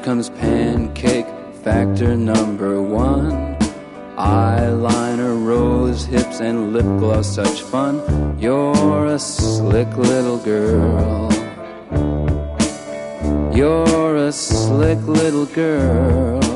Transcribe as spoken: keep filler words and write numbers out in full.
comes pancake factor number one. Eyeliner, rose hips, and lip gloss, such fun. You're a slick little girl. You're a slick little girl.